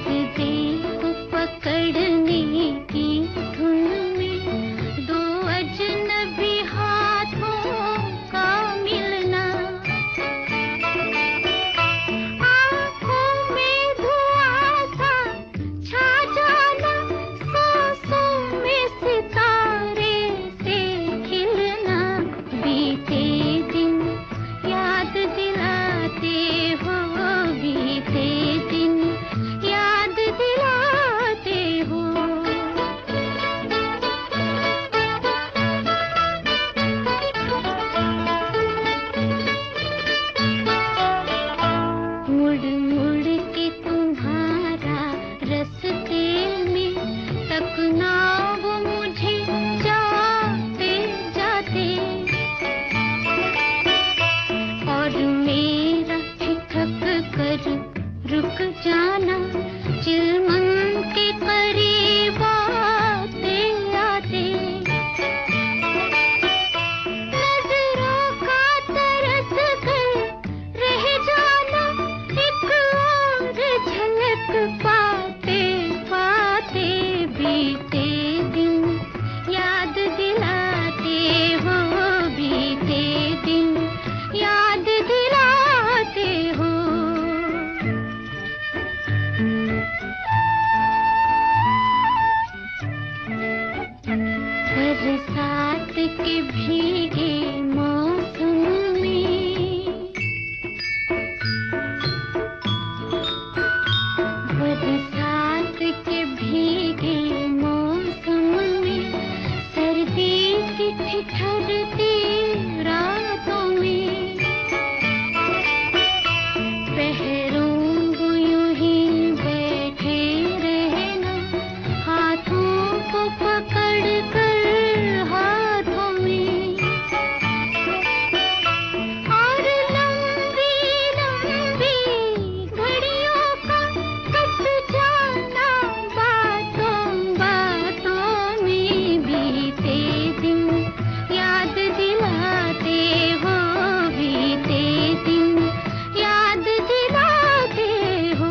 देखो पकड़ने की धुन में दो अजनबी हाथों का मिलना, आंखों में धुआं सा छा जाना, सांसों में सितारे से खिलना। बीते दिन याद दिलाते हो, बीते दिन याद दिलाते हो। मुड़ मुड़ के तुम्हारा रास्ते में तकना वो मुझे जाते जाते, और मेरा ठिठक कर रुक जाना, चिलमन के करीब आते आते। नजरों का तरस कर रह जाना, एक और झलक पाते पाते। बीते दिन याद दिलाते हो, बीते दिन याद दिलाते हो। बरसात के भीगे मौसम में, बरसात के भीगे मौसम में, सर्दी की ठिठुरती रातों में, पहरों को यूं ही बैठे रहना, हाथों को पकड़ कर हाथों में, और लंबी लंबी घड़ियों का कट जाना बातों बातों में। बीते दिन याद दिलाते हो, बीते दिन याद दिलाते हो।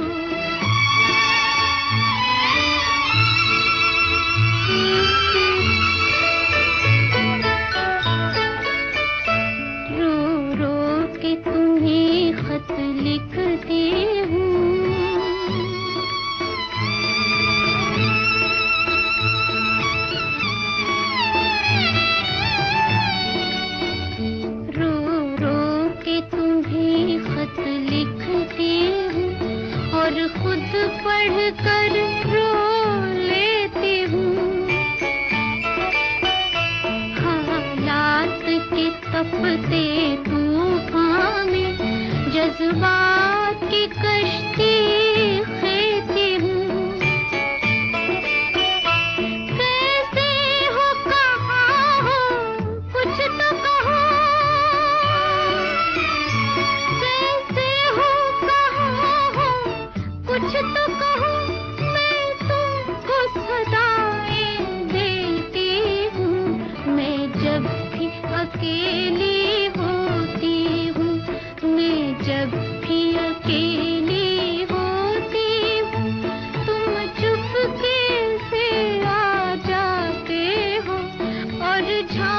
रो रो के तुम्हें खत लिखती हूँ, रो रो के तुम्हें खत लिखती हूँ, और खुद पढ़ कर रो लेती हूँ। हालात के तपते तूफान में जज्बात की कश्ती खेती हूँ। कैसे हो, कहाँ हो, कुछ तो कहो। कैसे हो, कहाँ हो, कुछ तो कहो। मैं तुमको सदाएं देती हूँ, मैं जब भी अकेली होती हूँ, मैं जब भी अकेली होती हूँ, तुम चुपके से आ जाते हो और